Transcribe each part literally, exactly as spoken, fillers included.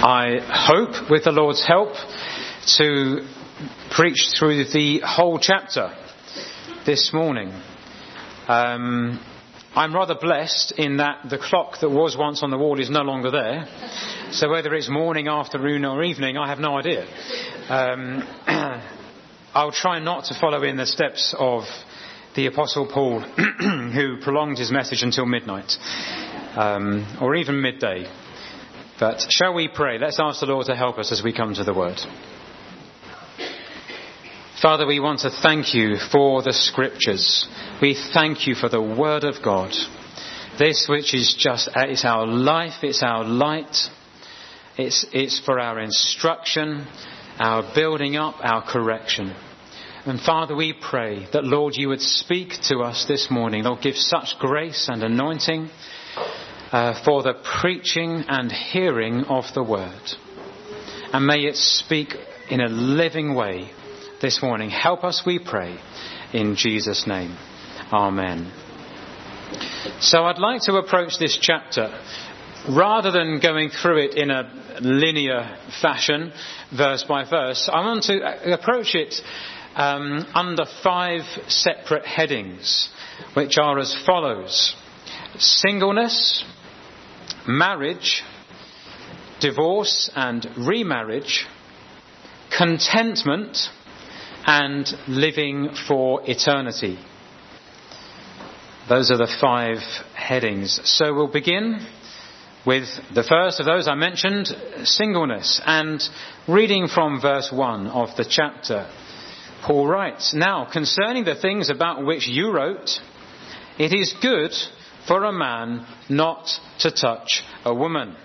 I hope, with the Lord's help, to preach through the whole chapter this morning. Um, I'm rather blessed in that the clock that was once on the wall is no longer there. So whether it's morning, afternoon or evening, I have no idea. Um, I'll try not to follow in the steps of the Apostle Paul, who prolonged his message until midnight, um, or even midday. But shall we pray? Let's ask the Lord to help us as we come to the Word. Father, we want to thank you for the Scriptures. We thank you for the Word of God. This which is just, it's our life, it's our light. It's, it's for our instruction, our building up, our correction. And Father, we pray that, Lord, you would speak to us this morning. Lord, give such grace and anointing uh, for the preaching and hearing of the Word. And may it speak in a living way this morning. Help us, we pray, in Jesus' name. Amen. So I'd like to approach this chapter, rather than going through it in a linear fashion, verse by verse, I want to approach it um, under five separate headings, which are as follows: singleness, marriage, divorce and remarriage, contentment, and living for eternity. Those are the five headings. So we'll begin with the first of those I mentioned, singleness. And reading from verse one of the chapter, Paul writes, "Now, concerning the things about which you wrote, it is good for a man not to touch a woman."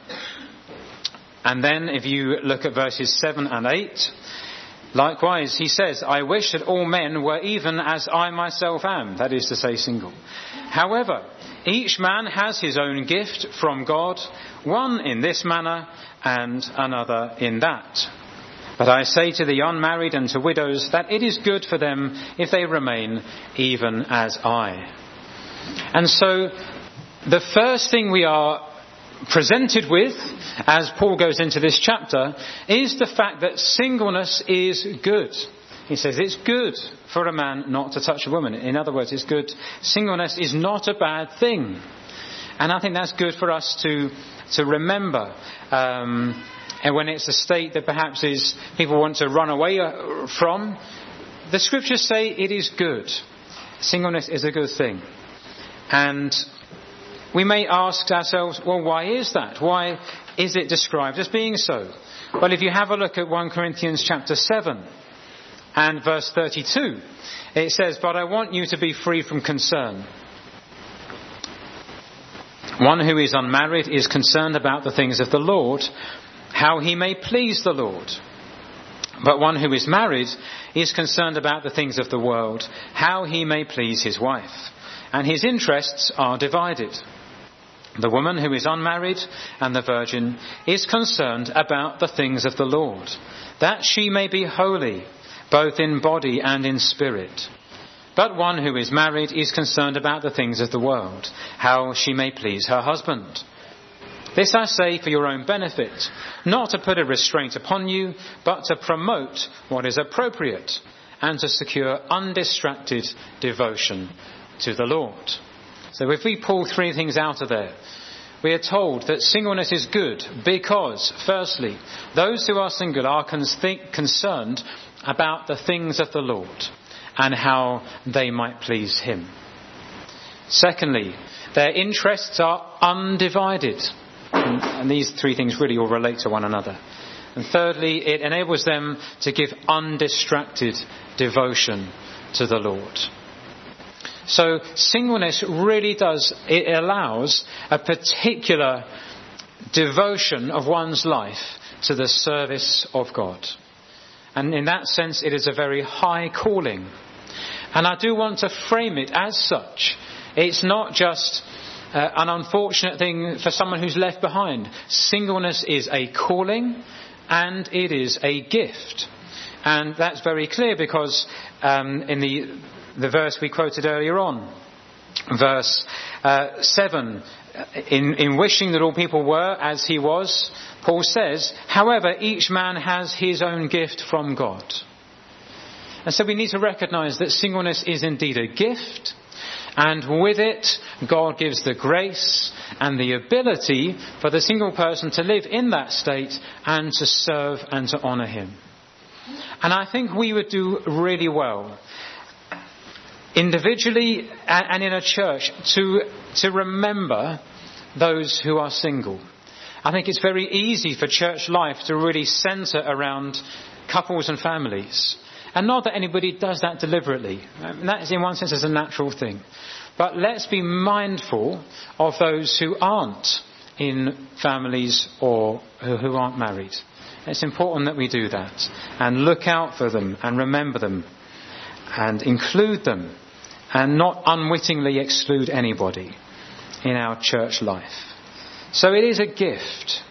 And then if you look at verses seven and eight, likewise, he says, "I wish that all men were even as I myself am," that is to say, single. "However, each man has his own gift from God, one in this manner and another in that. But I say to the unmarried and to widows that it is good for them if they remain even as I." And so the first thing we are presented with as Paul goes into this chapter is the fact that singleness is good. He says it's good for a man not to touch a woman. In other words, it's good. Singleness is not a bad thing. And I think that's good for us to to remember. Um, and when it's a state that perhaps is people want to run away from, the scriptures say it is good. Singleness is a good thing. And we may ask ourselves, well, why is that? Why is it described as being so? Well, if you have a look at First Corinthians chapter seven and verse thirty-two, it says, "But I want you to be free from concern. One who is unmarried is concerned about the things of the Lord, how he may please the Lord. But one who is married is concerned about the things of the world, how he may please his wife. And his interests are divided. The woman who is unmarried and the virgin is concerned about the things of the Lord, that she may be holy, both in body and in spirit. But one who is married is concerned about the things of the world, how she may please her husband. This I say for your own benefit, not to put a restraint upon you, but to promote what is appropriate and to secure undistracted devotion to the Lord." So if we pull three things out of there, we are told that singleness is good because, firstly, those who are single are concerned about the things of the Lord and how they might please him. Secondly, their interests are undivided. And, and these three things really all relate to one another. And thirdly, it enables them to give undistracted devotion to the Lord. So singleness really does, it allows a particular devotion of one's life to the service of God. And in that sense, it is a very high calling. And I do want to frame it as such. It's not just uh, an unfortunate thing for someone who's left behind. Singleness is a calling and it is a gift. And that's very clear because um, in the the verse we quoted earlier on, verse uh, seven, in, in wishing that all people were as he was, Paul says, however, each man has his own gift from God. And so we need to recognise that singleness is indeed a gift, and with it, God gives the grace and the ability for the single person to live in that state and to serve and to honour him. And I think we would do really well, individually and in a church, to, to remember those who are single. I think it's very easy for church life to really centre around couples and families. And not that anybody does that deliberately. And that is, in one sense, is a natural thing. But let's be mindful of those who aren't in families or who aren't married. It's important that we do that and look out for them and remember them and include them and not unwittingly exclude anybody in our church life. So it is a gift.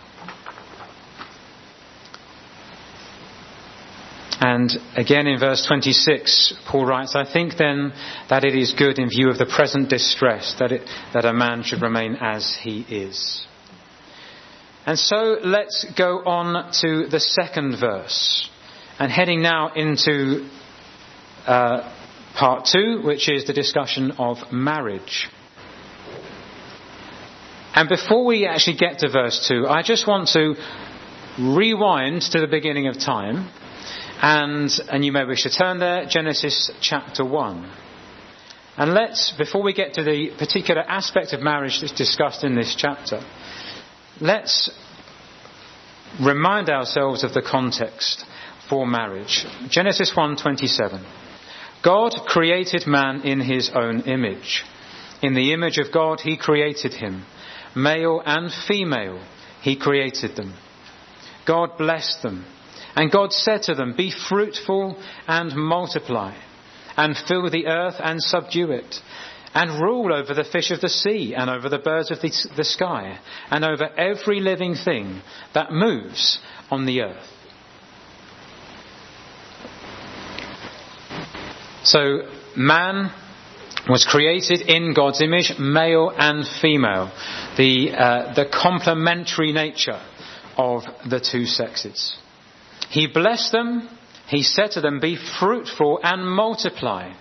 And again in verse twenty-six, Paul writes, I think then that it is good in view of the present distress that, it, that a man should remain as he is. And so let's go on to the second verse. And heading now into uh, part two, which is the discussion of marriage. And before we actually get to verse two, I just want to rewind to the beginning of time. And, and you may wish to turn there, Genesis chapter one. And let's, before we get to the particular aspect of marriage that's discussed in this chapter, let's remind ourselves of the context for marriage. Genesis one twenty-seven. God created man in his own image. In the image of God he created him. Male and female he created them. God blessed them. And God said to them, be fruitful and multiply, and fill the earth and subdue it, and rule over the fish of the sea, and over the birds of the, the sky, and over every living thing that moves on the earth. So man was created in God's image, male and female, the, uh, the complementary nature of the two sexes. He blessed them. He said to them, be fruitful and multiply.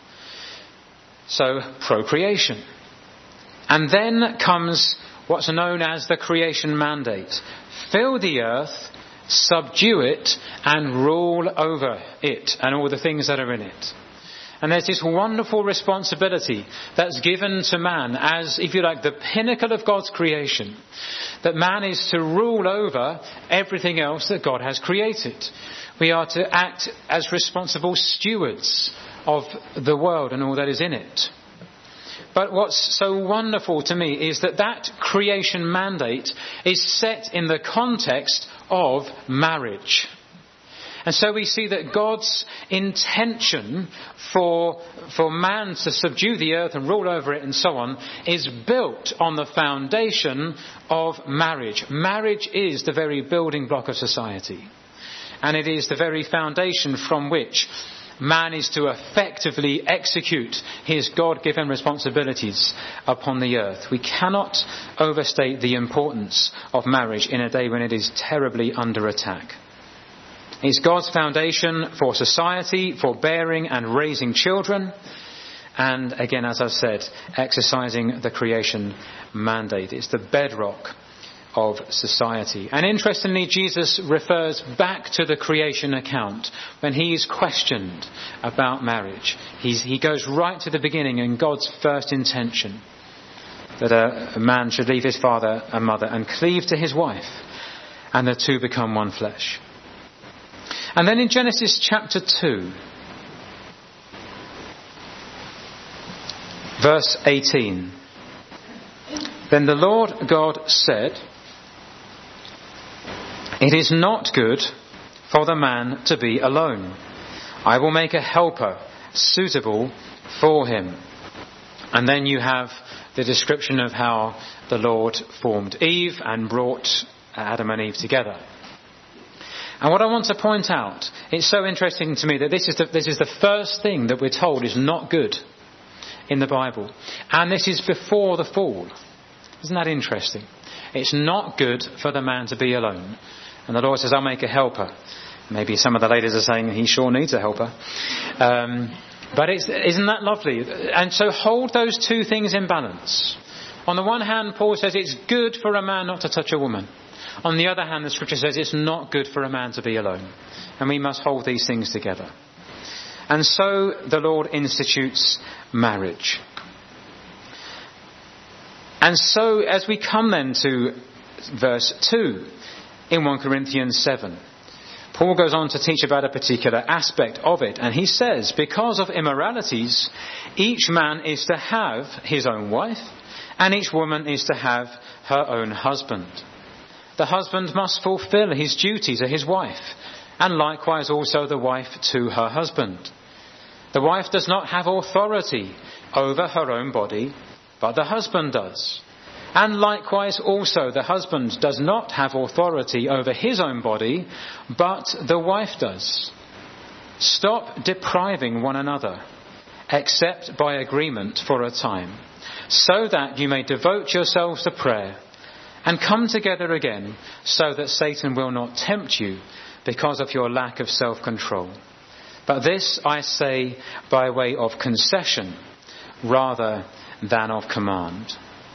So, procreation. And then comes what's known as the creation mandate. Fill the earth, subdue it, and rule over it and all the things that are in it. And there's this wonderful responsibility that's given to man as, if you like, the pinnacle of God's creation. That man is to rule over everything else that God has created. We are to act as responsible stewards of the world and all that is in it. But what's so wonderful to me is that that creation mandate is set in the context of marriage. And so we see that God's intention for, for man to subdue the earth and rule over it and so on is built on the foundation of marriage. Marriage is the very building block of society. And it is the very foundation from which man is to effectively execute his God-given responsibilities upon the earth. We cannot overstate the importance of marriage in a day when it is terribly under attack. It's God's foundation for society, for bearing and raising children, and again, as I've said, exercising the creation mandate. It's the bedrock of society. And interestingly, Jesus refers back to the creation account when he is questioned about marriage. He's, he goes right to the beginning and God's first intention, that a, a man should leave his father and mother and cleave to his wife, and the two become one flesh. And then in Genesis chapter two, verse eighteen, then the Lord God said, it is not good for the man to be alone. I will make a helper suitable for him. And then you have the description of how the Lord formed Eve and brought Adam and Eve together. And what I want to point out, it's so interesting to me that this is the, this is the first thing that we're told is not good in the Bible. And this is before the fall. Isn't that interesting? It's not good for the man to be alone. And the Lord says, I'll make a helper. Maybe some of the ladies are saying he sure needs a helper. Um, but it's, isn't that lovely? And so hold those two things in balance. On the one hand, Paul says it's good for a man not to touch a woman. On the other hand, the scripture says it's not good for a man to be alone. And we must hold these things together. And so the Lord institutes marriage. And so as we come then to verse two in First Corinthians seven, Paul goes on to teach about a particular aspect of it. And he says, because of immoralities, each man is to have his own wife, and each woman is to have her own husband. The husband must fulfill his duty to his wife, and likewise also the wife to her husband. The wife does not have authority over her own body, but the husband does. And likewise also the husband does not have authority over his own body, but the wife does. Stop depriving one another, except by agreement for a time, so that you may devote yourselves to prayer, and come together again, so that Satan will not tempt you because of your lack of self-control. But this I say by way of concession rather than of command.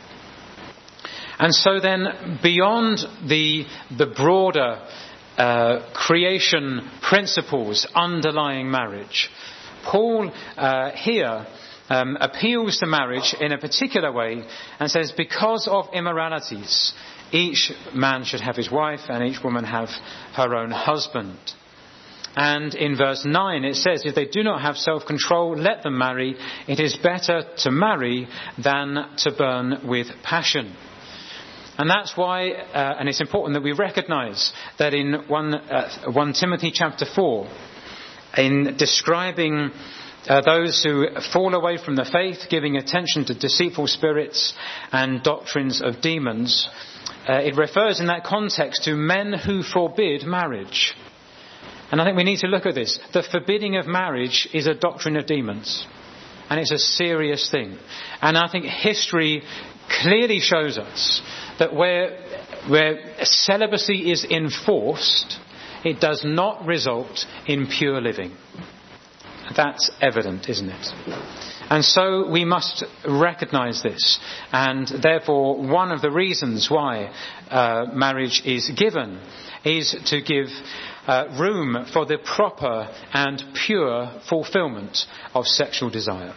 And so then, beyond the, the broader uh, creation principles underlying marriage, Paul uh, here um, appeals to marriage in a particular way and says, because of immoralities, each man should have his wife and each woman have her own husband. And in verse nine it says, if they do not have self-control, let them marry. It is better to marry than to burn with passion. And that's why, uh, and it's important that we recognise that in one, uh, First Timothy chapter four, in describing uh, those who fall away from the faith, giving attention to deceitful spirits and doctrines of demons, uh, it refers in that context to men who forbid marriage. And I think we need to look at this. The forbidding of marriage is a doctrine of demons. And it's a serious thing. And I think history clearly shows us that where, where celibacy is enforced, it does not result in pure living. That's evident, isn't it? And so we must recognise this. And therefore, one of the reasons why uh, marriage is given is to give uh, room for the proper and pure fulfilment of sexual desire.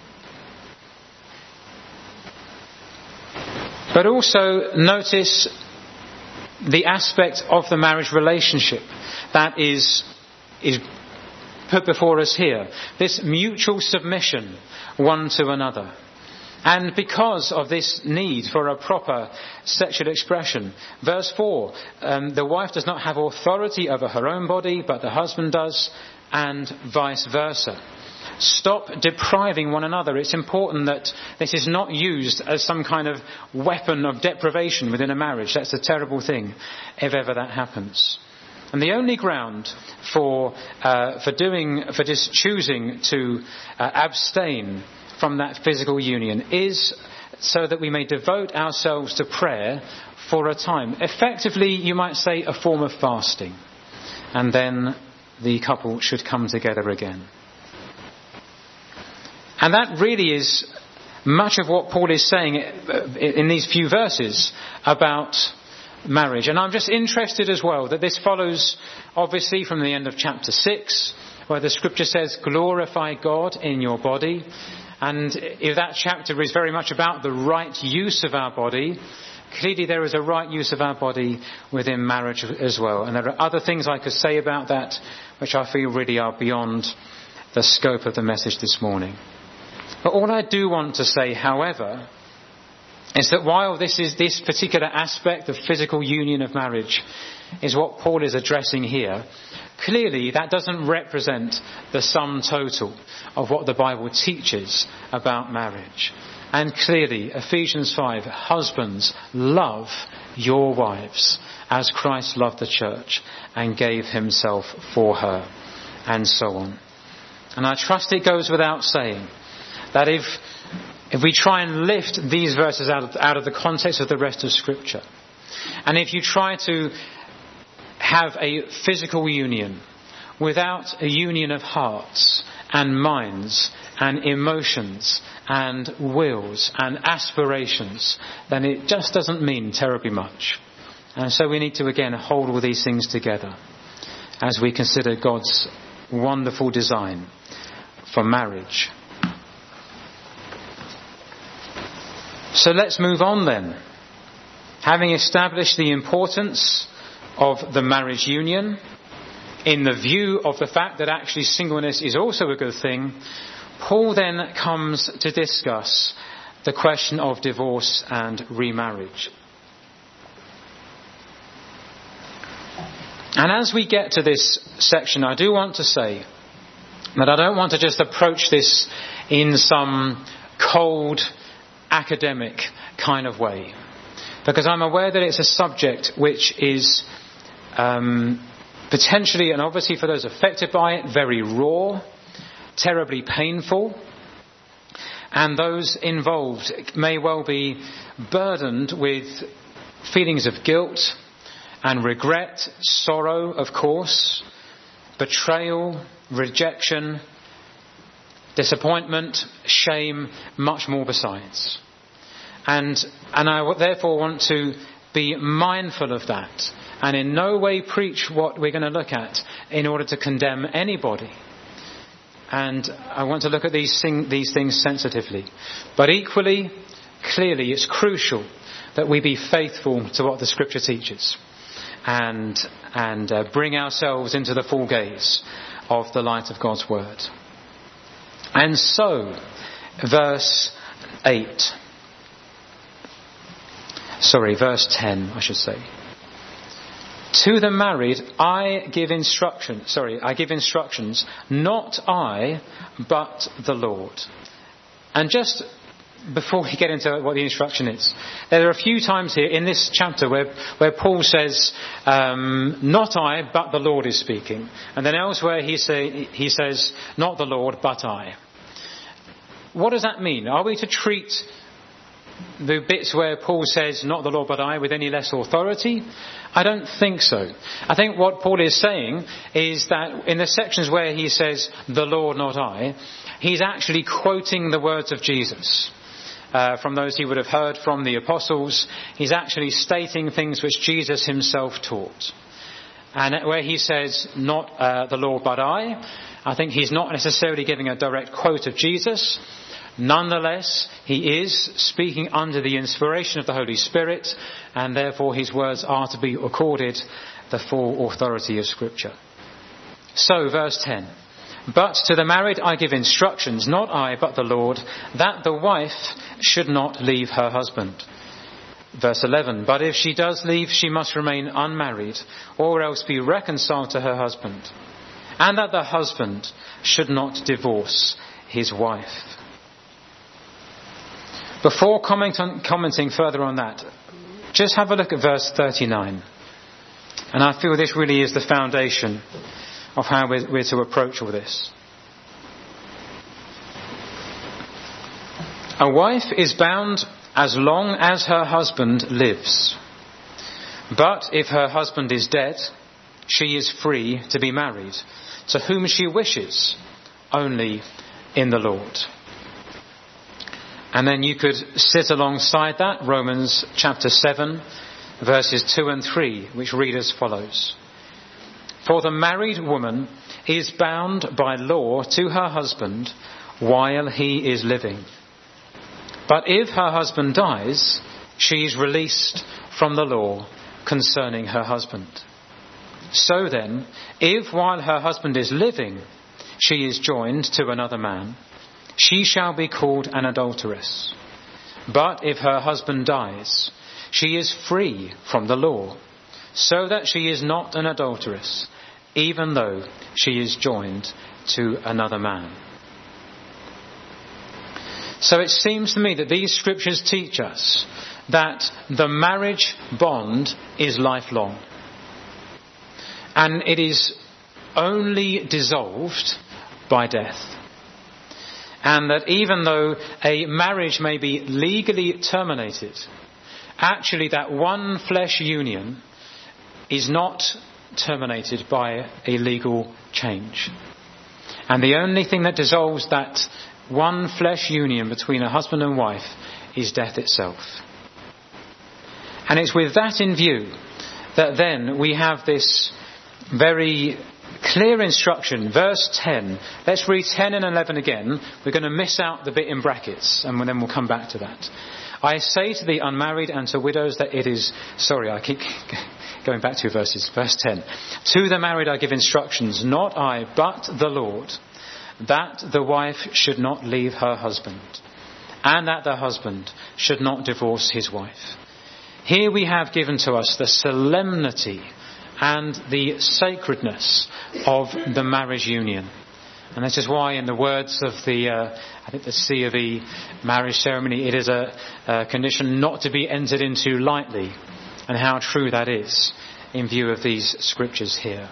But also notice the aspect of the marriage relationship that is, is put before us here. This mutual submission one to another. And because of this need for a proper sexual expression, verse four, um, the wife does not have authority over her own body, but the husband does, and vice versa. Stop depriving one another. It's important that this is not used as some kind of weapon of deprivation within a marriage. That's a terrible thing, if ever that happens. And the only ground for uh, for doing for just choosing to uh, abstain from that physical union is so that we may devote ourselves to prayer for a time. Effectively, you might say a form of fasting. And then the couple should come together again. And that really is much of what Paul is saying in these few verses about marriage. And I'm just interested as well that this follows obviously from the end of chapter six, where the scripture says, glorify God in your body. And if that chapter is very much about the right use of our body, clearly there is a right use of our body within marriage as well. And there are other things I could say about that which I feel really are beyond the scope of the message this morning. But all I do want to say, however, is that while this is this particular aspect of physical union of marriage is what Paul is addressing here, clearly that doesn't represent the sum total of what the Bible teaches about marriage. And clearly, Ephesians five, husbands, love your wives as Christ loved the church and gave himself for her, and so on. And I trust it goes without saying that if if we try and lift these verses out of, out of the context of the rest of Scripture, and if you try to have a physical union without a union of hearts and minds and emotions and wills and aspirations, then it just doesn't mean terribly much. And so we need to again hold all these things together as we consider God's wonderful design for marriage. So let's move on then. Having established the importance of the marriage union, in the view of the fact that actually singleness is also a good thing, Paul then comes to discuss the question of divorce and remarriage. And as we get to this section, I do want to say that I don't want to just approach this in some cold, academic kind of way, because I'm aware that it's a subject which is um, potentially, and obviously for those affected by it, very raw, terribly painful, and those involved may well be burdened with feelings of guilt and regret, sorrow, of course, betrayal, rejection, disappointment, shame, much more besides. And, and I therefore want to be mindful of that and in no way preach what we're going to look at in order to condemn anybody. And I want to look at these, thing, these things sensitively. But equally, clearly, it's crucial that we be faithful to what the Scripture teaches and, and uh, bring ourselves into the full gaze of the light of God's Word. And so, verse eight. Sorry, verse ten, I should say. To the married, I give instruction. Sorry, I give instructions, not I, but the Lord. And just before we get into what the instruction is, there are a few times here in this chapter where, where Paul says, um, not I, but the Lord is speaking. And then elsewhere he say, he says, not the Lord, but I. What does that mean? Are we to treat the bits where Paul says, not the Lord but I, with any less authority? I don't think so. I think what Paul is saying is that in the sections where he says, the Lord, not I, he's actually quoting the words of Jesus. Uh, from those he would have heard from the apostles. He's actually stating things which Jesus himself taught. And where he says, not uh, the Lord but I, I think he's not necessarily giving a direct quote of Jesus. Nonetheless, he is speaking under the inspiration of the Holy Spirit, and therefore his words are to be accorded the full authority of Scripture. So, verse ten. But to the married I give instructions, not I, but the Lord, that the wife should not leave her husband. Verse eleven. But if she does leave, she must remain unmarried, or else be reconciled to her husband. And that the husband should not divorce his wife. Before comment on, commenting further on that, just have a look at verse thirty-nine. And I feel this really is the foundation of how we're, we're to approach all this. A wife is bound as long as her husband lives. But if her husband is dead, she is free to be married to whom she wishes, only in the Lord. And then you could sit alongside that Romans chapter seven, verses two and three, which read as follows. For the married woman is bound by law to her husband while he is living. But if her husband dies, she is released from the law concerning her husband. So then, if while her husband is living, she is joined to another man, she shall be called an adulteress. But if her husband dies, she is free from the law, so that she is not an adulteress, even though she is joined to another man. So it seems to me that these scriptures teach us that the marriage bond is lifelong. And it is only dissolved by death. And that even though a marriage may be legally terminated, actually that one flesh union is not terminated by a legal change. And the only thing that dissolves that one flesh union between a husband and wife is death itself. And it's with that in view that then we have this very clear instruction, verse ten. Let's read ten and eleven again. We're going to miss out the bit in brackets, and then we'll come back to that. I say to the unmarried and to widows that it is... Sorry, I keep going back to verses. Verse ten. To the married I give instructions, not I, but the Lord, that the wife should not leave her husband, and that the husband should not divorce his wife. Here we have given to us the solemnity and the sacredness of the marriage union. And this is why, in the words of the, uh, I think the C of E marriage ceremony, it is a, a condition not to be entered into lightly, and how true that is in view of these scriptures here.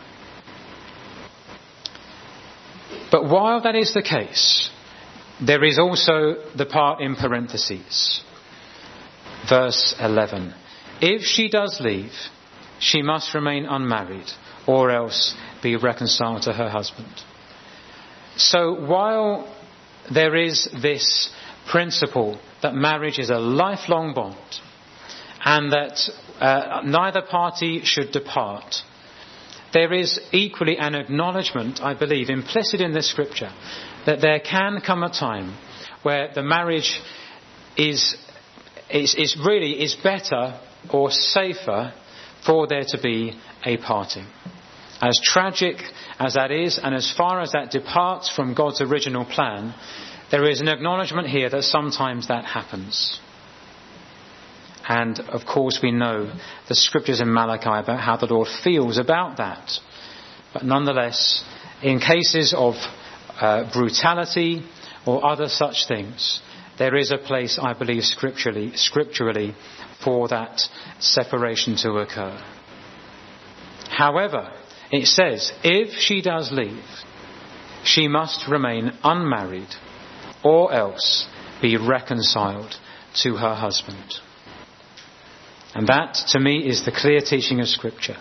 But while that is the case, there is also the part in parentheses. Verse eleven. If she does leave, she must remain unmarried, or else be reconciled to her husband. So while there is this principle that marriage is a lifelong bond, and that uh, neither party should depart, there is equally an acknowledgement, I believe, implicit in this scripture, that there can come a time where the marriage is, is, is really is better or safer for there to be a parting. As tragic as that is, and as far as that departs from God's original plan, there is an acknowledgement here that sometimes that happens. And of course we know the scriptures in Malachi about how the Lord feels about that. But nonetheless, in cases of uh, brutality or other such things, there is a place, I believe, scripturally, scripturally for that separation to occur. However, it says, if she does leave, she must remain unmarried, or else be reconciled to her husband. And that, to me, is the clear teaching of Scripture.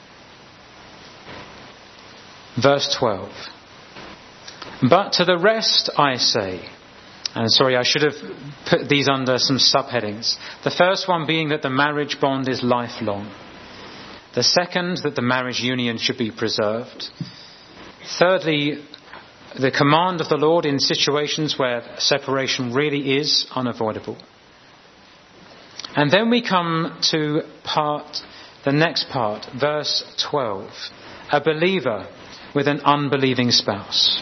Verse twelve. But to the rest I say, and sorry, I should have put these under some subheadings. The first one being that the marriage bond is lifelong. The second, that the marriage union should be preserved. Thirdly, the command of the Lord in situations where separation really is unavoidable. And then we come to part, the next part, verse twelve. A believer with an unbelieving spouse.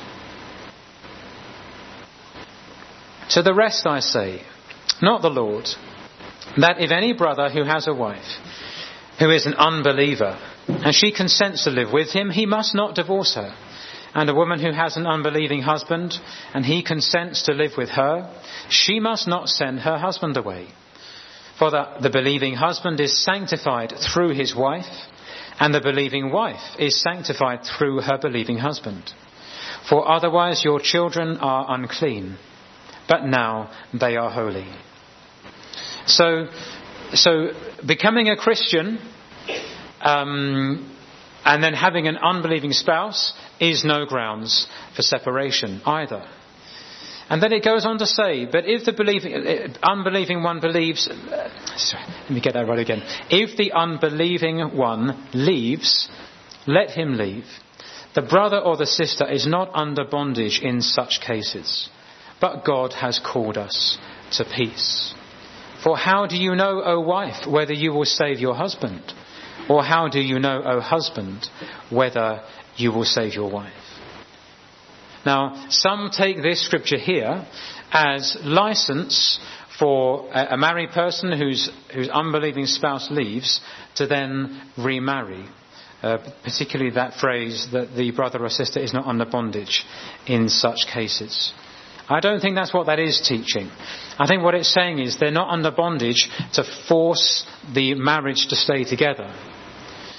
To the rest I say, not the Lord, that if any brother who has a wife who is an unbeliever, and she consents to live with him, he must not divorce her. And a woman who has an unbelieving husband, and he consents to live with her, she must not send her husband away. For the, the believing husband is sanctified through his wife, and the believing wife is sanctified through her believing husband. For otherwise your children are unclean, but now they are holy. So, so becoming a Christian um, and then having an unbelieving spouse is no grounds for separation either. And then it goes on to say, but if the believing, unbelieving one believes, uh, sorry, let me get that right again. If the unbelieving one leaves, let him leave. The brother or the sister is not under bondage in such cases, but God has called us to peace. For how do you know, O wife, whether you will save your husband? Or how do you know, O husband, whether you will save your wife? Now, some take this scripture here as license for a married person whose, whose unbelieving spouse leaves to then remarry. Uh, particularly that phrase that the brother or sister is not under bondage in such cases. I don't think that's what that is teaching. I think what it's saying is they're not under bondage to force the marriage to stay together.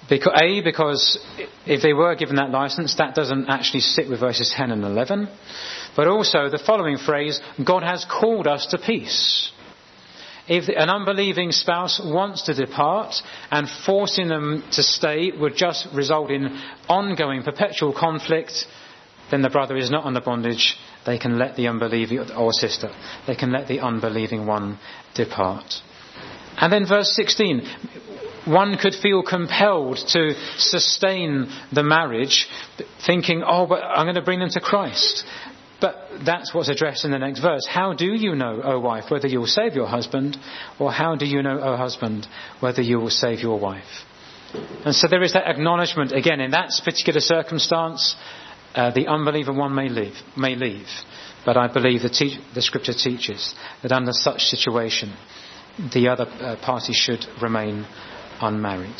Because, A, because if they were given that license, that doesn't actually sit with verses ten and eleven. But also the following phrase, God has called us to peace. If an unbelieving spouse wants to depart and forcing them to stay would just result in ongoing perpetual conflict, then the brother is not under bondage. They can let the unbelieving, or sister, they can let the unbelieving one depart. And then verse sixteen, one could feel compelled to sustain the marriage, thinking, oh, but I'm going to bring them to Christ. But that's what's addressed in the next verse. How do you know, O wife, whether you will save your husband? Or how do you know, O husband, whether you will save your wife? And so there is that acknowledgement, again, in that particular circumstance, uh, the unbeliever one may leave, may leave. But I believe the, te- the scripture teaches that under such situation, the other uh, party should remain unmarried.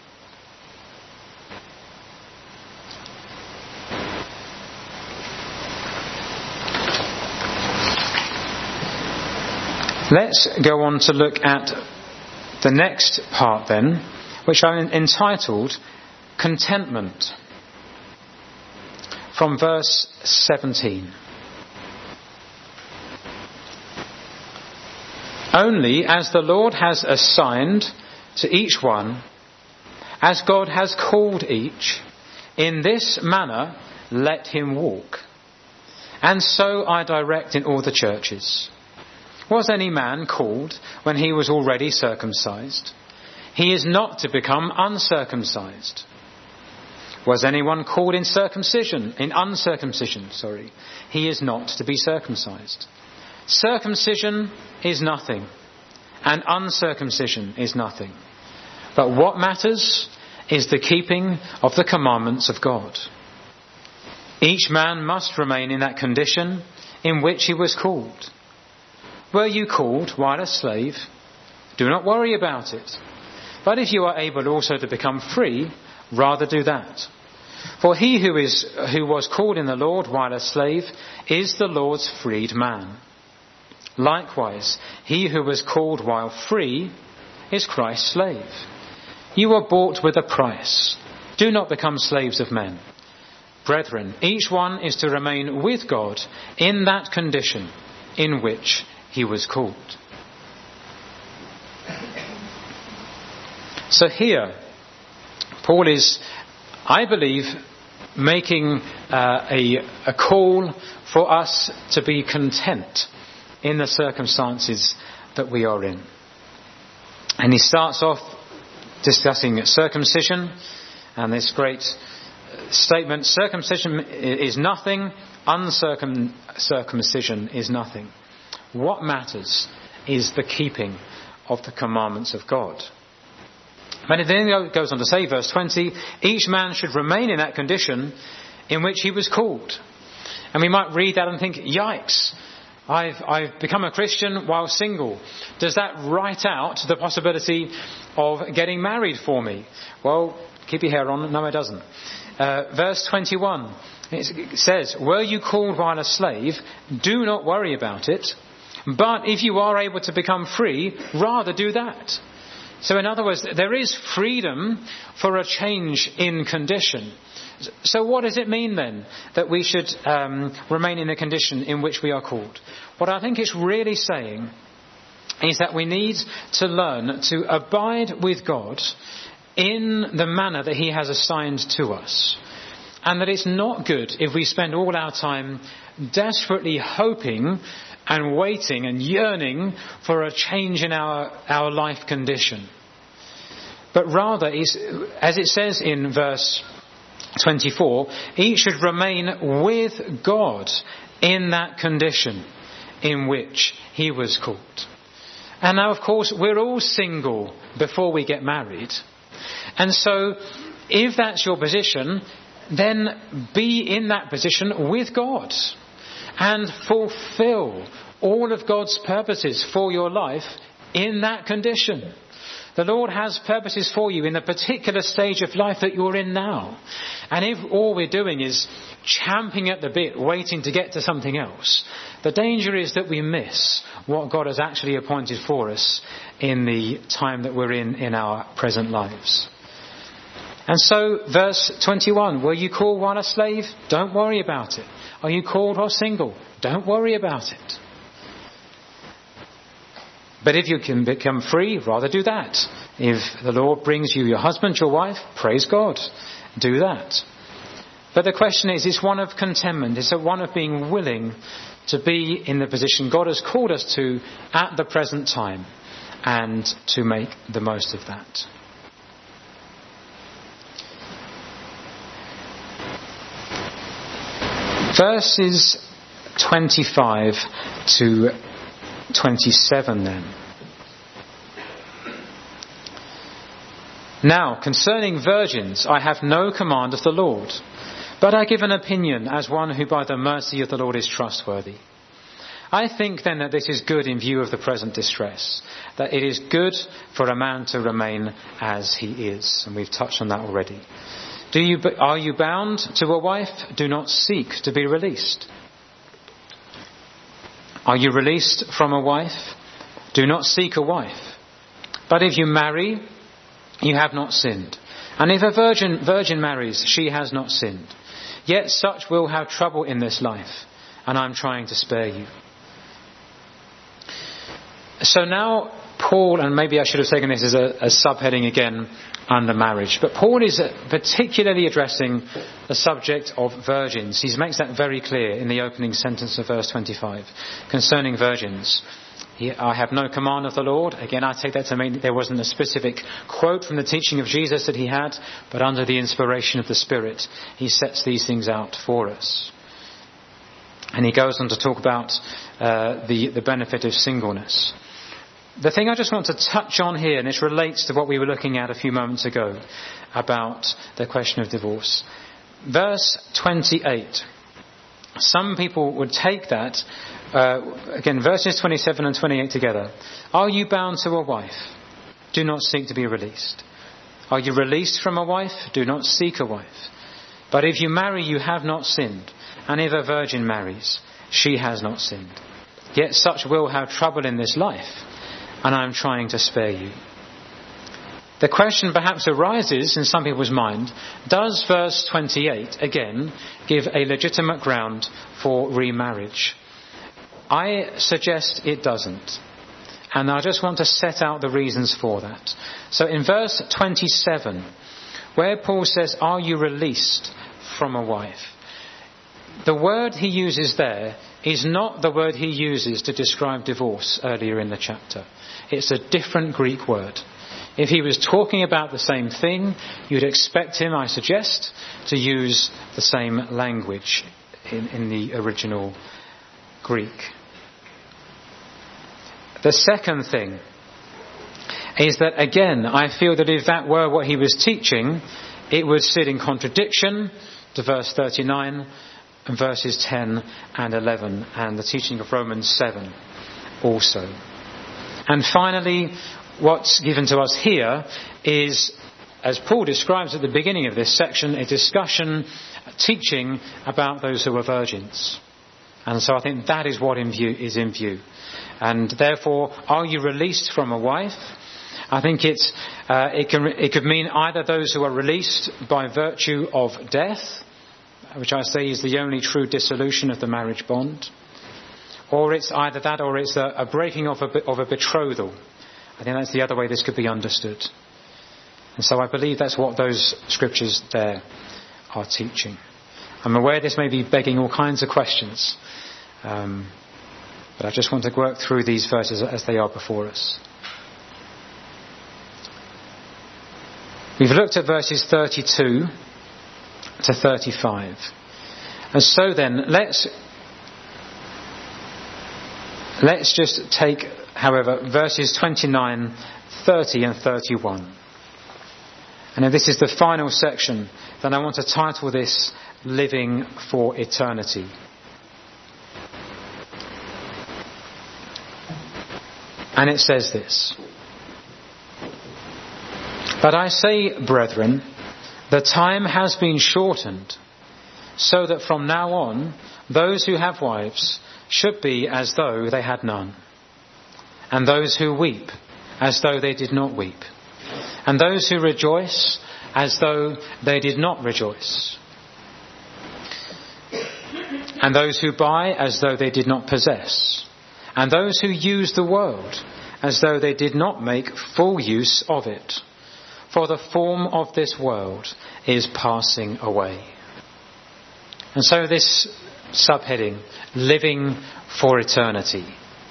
Let's go on to look at the next part then, which I entitled Contentment, from verse seventeen. Only as the Lord has assigned to each one, as God has called each, in this manner let him walk. And so I direct in all the churches. Was any man called when he was already circumcised? He is not to become uncircumcised. Was anyone called in circumcision, in uncircumcision, sorry? He is not to be circumcised. Circumcision is nothing, and uncircumcision is nothing. But what matters is the keeping of the commandments of God. Each man must remain in that condition in which he was called. Were you called while a slave? Do not worry about it. But if you are able also to become free, rather do that. For he who is who was called in the Lord while a slave is the Lord's freed man. Likewise, he who was called while free is Christ's slave. You were bought with a price. Do not become slaves of men. Brethren, each one is to remain with God in that condition in which he was called. So here, Paul is, I believe, making uh, a, a call for us to be content in the circumstances that we are in. And he starts off discussing circumcision and this great statement, circumcision is nothing, uncircumcision is nothing. What matters is the keeping of the commandments of God. But it then goes on to say, verse twenty, each man should remain in that condition in which he was called. And we might read that and think, yikes, I've, I've become a Christian while single. Does that write out the possibility of getting married for me? Well, keep your hair on. No, it doesn't. Uh, verse twenty-one, it says, were you called while a slave? Do not worry about it. But if you are able to become free, rather do that. So in other words, there is freedom for a change in condition. So what does it mean then that we should um, remain in the condition in which we are called? What I think it's really saying is that we need to learn to abide with God in the manner that he has assigned to us. And that it's not good if we spend all our time desperately hoping and waiting and yearning for a change in our, our life condition. But rather, as it says in verse twenty-four, each should remain with God in that condition in which he was called. And now, of course, we're all single before we get married. And so, if that's your position, then be in that position with God and fulfill all of God's purposes for your life in that condition. The Lord has purposes for you in the particular stage of life that you're in now. And if all we're doing is champing at the bit, waiting to get to something else, the danger is that we miss what God has actually appointed for us in the time that we're in in our present lives. And so, verse twenty-one, were you called while a slave? Don't worry about it. Are you called while single? Don't worry about it. But if you can become free, rather do that. If the Lord brings you your husband, your wife, praise God. Do that. But the question is, it's one of contentment. It's one of being willing to be in the position God has called us to at the present time and to make the most of that. Verses twenty-five to twenty-seven then. Now, concerning virgins, I have no command of the Lord, but I give an opinion as one who by the mercy of the Lord is trustworthy. I think then that this is good in view of the present distress, that it is good for a man to remain as he is. And we've touched on that already. Do you, are you bound to a wife? Do not seek to be released. Are you released from a wife? Do not seek a wife. But if you marry, you have not sinned. And if a virgin, virgin marries, she has not sinned. Yet such will have trouble in this life, and I'm trying to spare you. So now Paul, and maybe I should have taken this as a, a subheading again under marriage, but Paul is particularly addressing the subject of virgins. He makes that very clear in the opening sentence of verse twenty-five concerning virgins. He, I have no command of the Lord. Again, I take that to mean that there wasn't a specific quote from the teaching of Jesus that he had, but under the inspiration of the Spirit, he sets these things out for us. And he goes on to talk about uh, the, the benefit of singleness. The thing I just want to touch on here, and this relates to what we were looking at a few moments ago about the question of divorce. Verse twenty-eight. Some people would take that, uh, again, verses twenty-seven and twenty-eight together. Are you bound to a wife? Do not seek to be released. Are you released from a wife? Do not seek a wife. But if you marry, you have not sinned. And if a virgin marries, she has not sinned. Yet such will have trouble in this life, and I am trying to spare you. The question perhaps arises in some people's mind, does verse twenty-eight again give a legitimate ground for remarriage? I suggest it doesn't. And I just want to set out the reasons for that. So in verse twenty-seven, where Paul says, are you released from a wife? The word he uses there is not the word he uses to describe divorce earlier in the chapter. It's a different Greek word. If he was talking about the same thing, you'd expect him, I suggest, to use the same language in, in the original Greek. The second thing is that, again, I feel that if that were what he was teaching, it would sit in contradiction to verse thirty-nine and verses ten and eleven, and the teaching of Romans seven also. And finally, what's given to us here is, as Paul describes at the beginning of this section, a discussion, a teaching about those who are virgins. And so I think that is what in view, is in view. And therefore, are you released from a wife? I think it's, uh, it can, it could mean either those who are released by virtue of death, which I say is the only true dissolution of the marriage bond, or it's either that or it's a, a breaking of a, of a betrothal. I think that's the other way this could be understood. And so I believe that's what those scriptures there are teaching. I'm aware this may be begging all kinds of questions, um, but I just want to work through these verses as they are before us. We've looked at verses thirty-two to thirty-five. And so then, let's let's just take, however, verses twenty-nine, thirty and thirty-one. And this is the final section. Then I want to title this Living for Eternity. And it says this: But I say, brethren, the time has been shortened, so that from now on those who have wives should be as though they had none, and those who weep as though they did not weep, and those who rejoice as though they did not rejoice, and those who buy as though they did not possess, and those who use the world as though they did not make full use of it. For the form of this world is passing away. And so this subheading, living for eternity.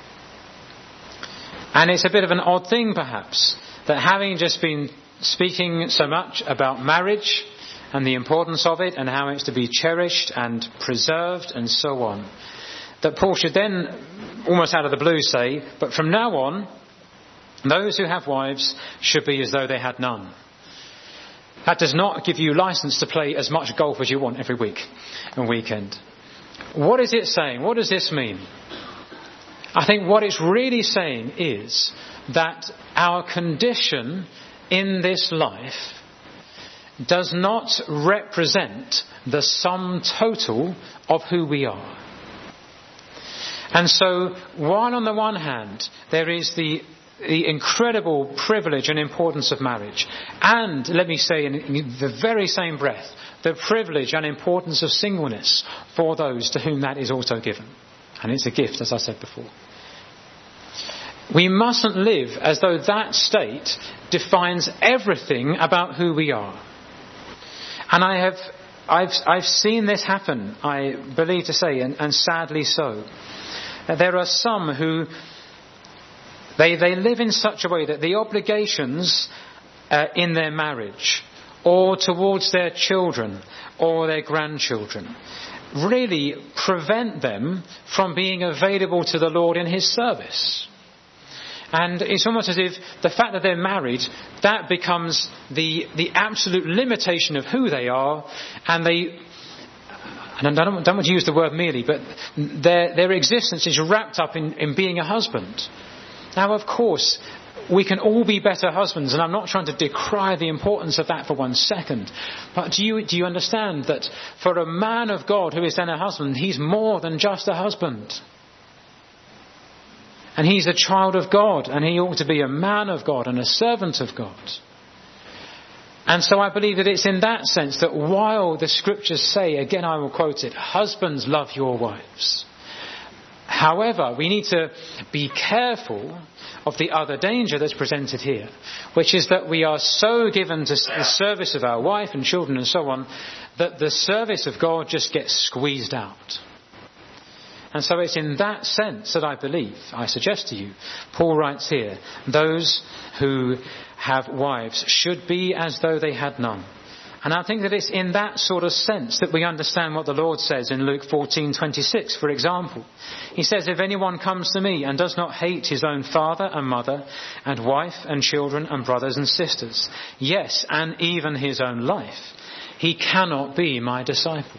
And it's a bit of an odd thing perhaps, that having just been speaking so much about marriage and the importance of it and how it's to be cherished and preserved and so on, that Paul should then, almost out of the blue, say, but from now on, those who have wives should be as though they had none. That does not give you license to play as much golf as you want every week and weekend. What is it saying? What does this mean? I think what it's really saying is that our condition in this life does not represent the sum total of who we are. And so, while on the one hand there is the the incredible privilege and importance of marriage, and let me say in the very same breath, the privilege and importance of singleness for those to whom that is also given. And it's a gift, as I said before. We mustn't live as though that state defines everything about who we are. And I have, I've, I've seen this happen, I believe to say, and, and sadly so. There are some who They, they live in such a way that the obligations uh, in their marriage or towards their children or their grandchildren really prevent them from being available to the Lord in His service. And it's almost as if the fact that they're married, that becomes the, the absolute limitation of who they are, and they... And I don't, don't want to use the word merely, but their, their existence is wrapped up in, in being a husband. Now, of course, we can all be better husbands, and I'm not trying to decry the importance of that for one second. But do you, do you understand that for a man of God who is then a husband, he's more than just a husband? And he's a child of God, and he ought to be a man of God and a servant of God. And so I believe that it's in that sense that while the scriptures say, again I will quote it, husbands love your wives. However, we need to be careful of the other danger that's presented here, which is that we are so given to the service of our wife and children and so on, that the service of God just gets squeezed out. And so it's in that sense that I believe, I suggest to you, Paul writes here, those who have wives should be as though they had none. And I think that it's in that sort of sense that we understand what the Lord says in Luke fourteen twenty-six, for example. He says, if anyone comes to me and does not hate his own father and mother and wife and children and brothers and sisters, yes, and even his own life, he cannot be my disciple.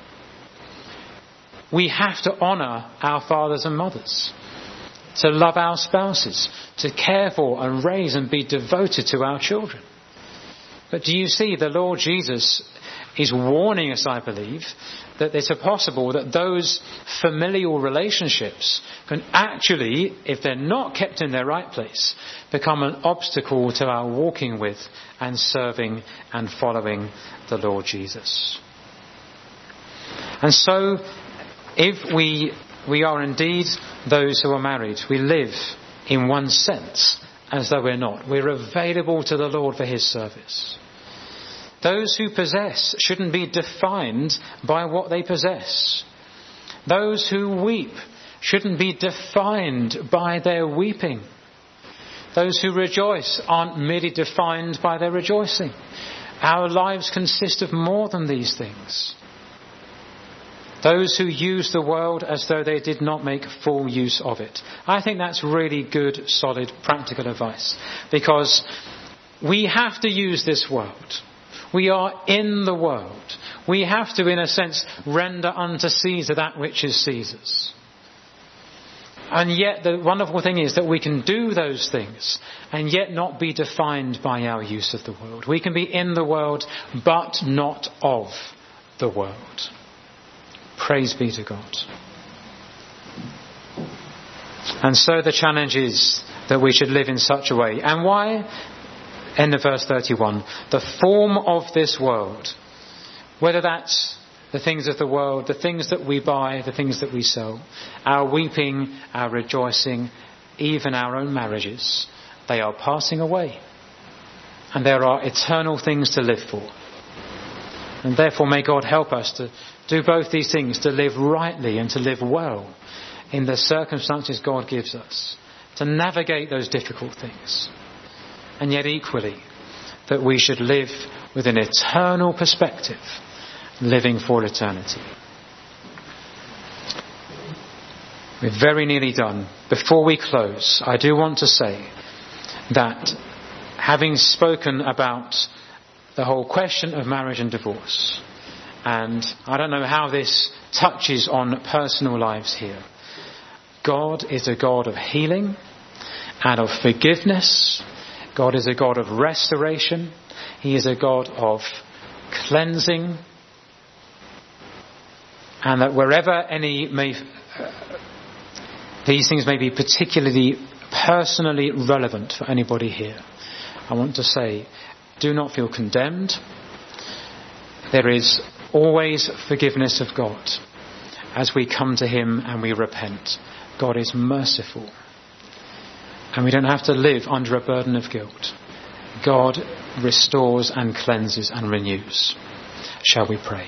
We have to honour our fathers and mothers, to love our spouses, to care for and raise and be devoted to our children. But do you see, the Lord Jesus is warning us, I believe, that it's possible that those familial relationships can actually, if they're not kept in their right place, become an obstacle to our walking with and serving and following the Lord Jesus. And so, if we we are indeed those who are married, we live in one sense as though we're not. We're available to the Lord for His service. Those who possess shouldn't be defined by what they possess. Those who weep shouldn't be defined by their weeping. Those who rejoice aren't merely defined by their rejoicing. Our lives consist of more than these things. Those who use the world as though they did not make full use of it. I think that's really good, solid, practical advice. Because we have to use this world. We are in the world. We have to, in a sense, render unto Caesar that which is Caesar's. And yet the wonderful thing is that we can do those things and yet not be defined by our use of the world. We can be in the world but not of the world. Praise be to God. And so the challenge is that we should live in such a way. And why? End of verse thirty-one. The form of this world, whether that's the things of the world, the things that we buy, the things that we sell, our weeping, our rejoicing, even our own marriages, they are passing away. And there are eternal things to live for. And therefore may God help us to do both these things, to live rightly and to live well in the circumstances God gives us, to navigate those difficult things. And yet equally, that we should live with an eternal perspective, living for eternity. We're very nearly done. Before we close, I do want to say that having spoken about the whole question of marriage and divorce, and I don't know how this touches on personal lives here, God is a God of healing and of forgiveness. God is a God of restoration. He is a God of cleansing. And that wherever any may, uh, these things may be particularly personally relevant for anybody here, I want to say, do not feel condemned. There is always forgiveness of God as we come to Him and we repent. God is merciful. And we don't have to live under a burden of guilt. God restores and cleanses and renews. Shall we pray?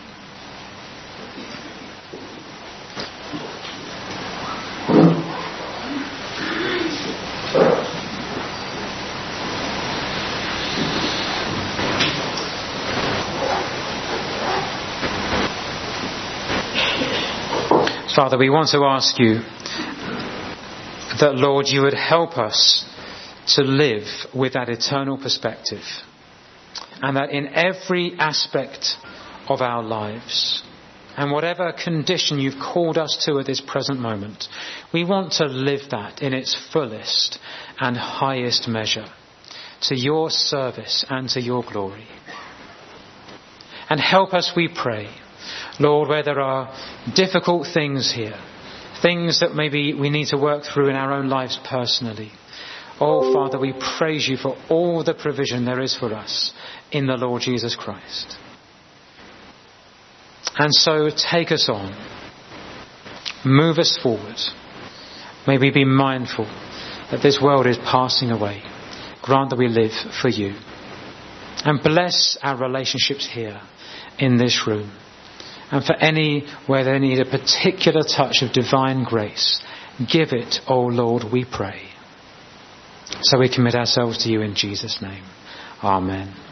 Father, we want to ask you that, Lord, you would help us to live with that eternal perspective, and that in every aspect of our lives, and whatever condition you've called us to at this present moment, we want to live that in its fullest and highest measure, to your service and to your glory. And help us, we pray, Lord, where there are difficult things here, things that maybe we need to work through in our own lives personally. Oh, Father, we praise you for all the provision there is for us in the Lord Jesus Christ. And so take us on. Move us forward. May we be mindful that this world is passing away. Grant that we live for you. And bless our relationships here in this room. And for any where they need a particular touch of divine grace, give it, O Lord, we pray. So we commit ourselves to you in Jesus' name. Amen.